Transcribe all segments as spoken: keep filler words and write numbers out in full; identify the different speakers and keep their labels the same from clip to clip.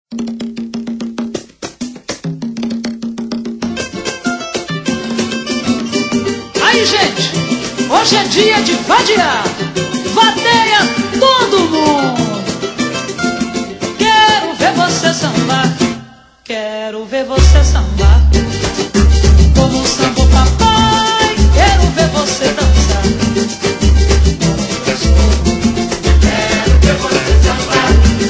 Speaker 1: Aí, gente, hoje é dia de vadiar. Vadeia todo mundo. Quero ver você sambar. Quero ver você sambar. Como um samba, papai. Quero ver você dançar.
Speaker 2: Quero ver você sambar.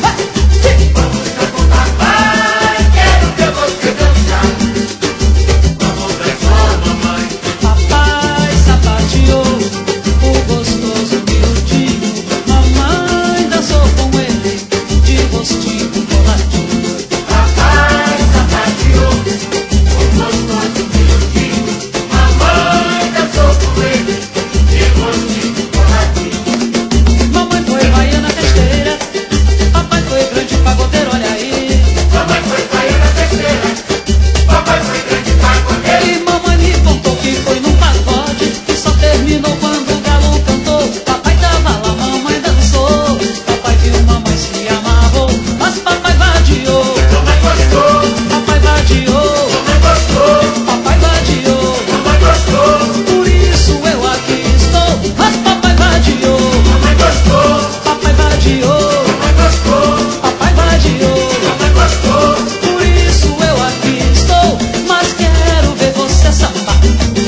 Speaker 2: Vamos samba, papai. Quero ver você dançar. Vamos dançar, mamãe.
Speaker 1: Papai sapateou o gostoso miudinho. Mamãe dançou com ele de rostinho coladinho.
Speaker 2: Papai sapateou o gostoso miudinho. Mamãe dançou com ele de rostinho coladinho.
Speaker 1: Mamãe foi baiana festeira, papai foi grande pagodeiro, olha aí.
Speaker 2: Mamãe foi baiana festeira. Papai foi grande pagodeiro.
Speaker 1: E mamãe me contou que foi num pagode que só terminou quando o galo cantou. Papai tava lá, mamãe dançou. Papai viu, mamãe se amarrou. Mas papai vadiou.
Speaker 2: Mamãe gostou.
Speaker 1: Papai vadiou.
Speaker 2: Mamãe gostou.
Speaker 1: Papai vadiou.
Speaker 2: Mamãe gostou.
Speaker 1: Por isso eu aqui estou. Mas papai vadiou.
Speaker 2: Mamãe gostou.
Speaker 1: Papai vadiou.
Speaker 2: Mamãe gostou.
Speaker 1: Papai vadiou.
Speaker 2: Mamãe gostou.
Speaker 1: Por isso eu aqui estou. Mas quero ver você sambar.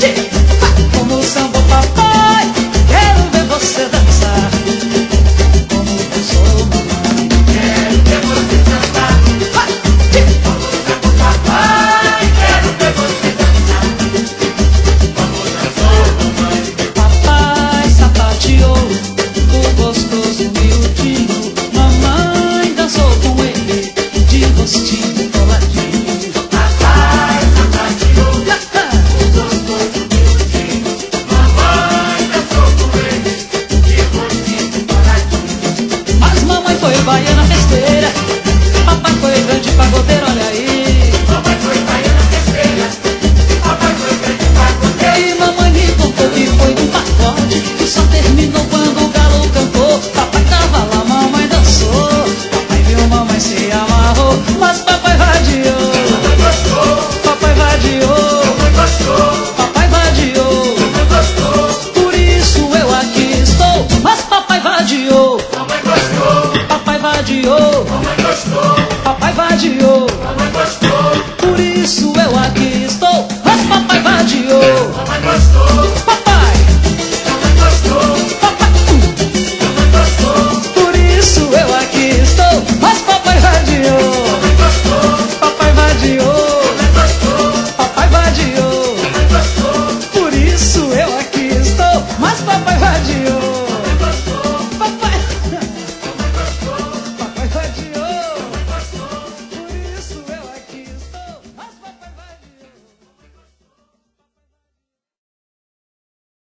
Speaker 1: Como samba, papai. Quero ver você dançar. Como dançou, mamãe.
Speaker 2: Quero ver você sambar. Vamos samba, papai. Quero ver você dançar. Vamos dançar, mamãe.
Speaker 1: Papai sapateou o gostoso miudinho. Mamãe dançou com ele de rostinho coladinho.
Speaker 2: Papai sapateou o gostoso miudinho. Mamãe dançou com ele de rostinho coladinho.
Speaker 1: Mas mamãe foi baiana festeira, papai foi grande pagodeiro, olha aí.
Speaker 2: Mamãe foi baiana festeira. Papai foi grande pagodeiro.
Speaker 1: E mamãe me contou que foi num pagode que só terminou quando o galo cantou. Papai tava lá, mamãe dançou. Papai viu, mamãe se amarrou. Mas